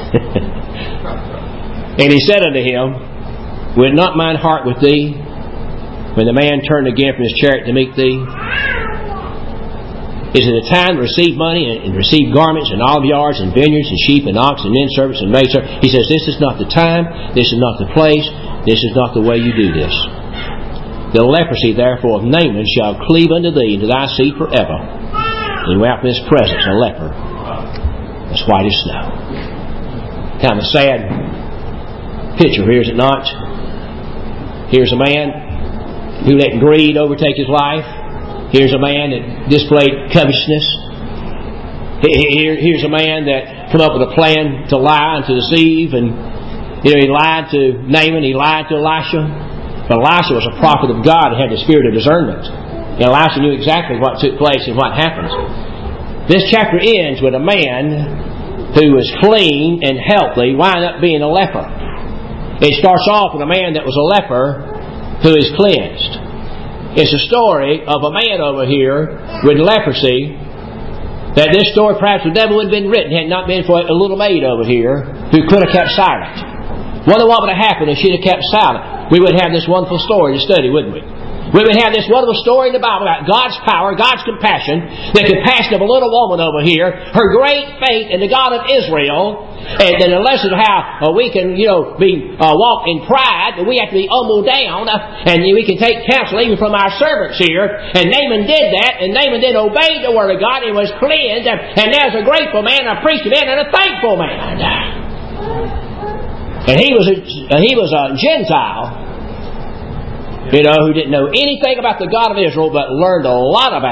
And he said unto him, Would not mine heart with thee, when the man turned again from his chariot to meet thee? Is it a time to receive money and receive garments and olive yards and vineyards and sheep and oxen and men servants and maid servants? He says, This is not the time, this is not the place, this is not the way you do this. The leprosy therefore of Naaman shall cleave unto thee and to thy seed forever. And he went out from his presence a leper, as white as snow. Kind of a sad picture here, is it not? Here's a man who let greed overtake his life. Here's a man that displayed covetousness. Here, here's a man that came up with a plan to lie and to deceive. And you know, he lied to Naaman, he lied to Elisha. But Elisha was a prophet of God and had the spirit of discernment. And Elisha knew exactly what took place and what happened. This chapter ends with a man who was clean and healthy wind up being a leper. It starts off with a man that was a leper who is cleansed. It's a story of a man over here with leprosy. That this story perhaps would never would have been written had it not been for a little maid over here who could have kept silent. Wonder what would have happened if she'd have kept silent. We would have this wonderful story to study, wouldn't we? We would have this wonderful story in the Bible about God's power, God's compassion, the compassion of a little woman over here, her great faith in the God of Israel, and then a lesson of how uh, we can, you know, be uh, walk in pride, but we have to be humbled down, uh, and we can take counsel even from our servants here. And Naaman did that, and Naaman then obeyed the word of God and was cleansed, and, and there's a grateful man, a priestly man, and a thankful man. And he was a, he was a Gentile, you know, who didn't know anything about the God of Israel, but learned a lot about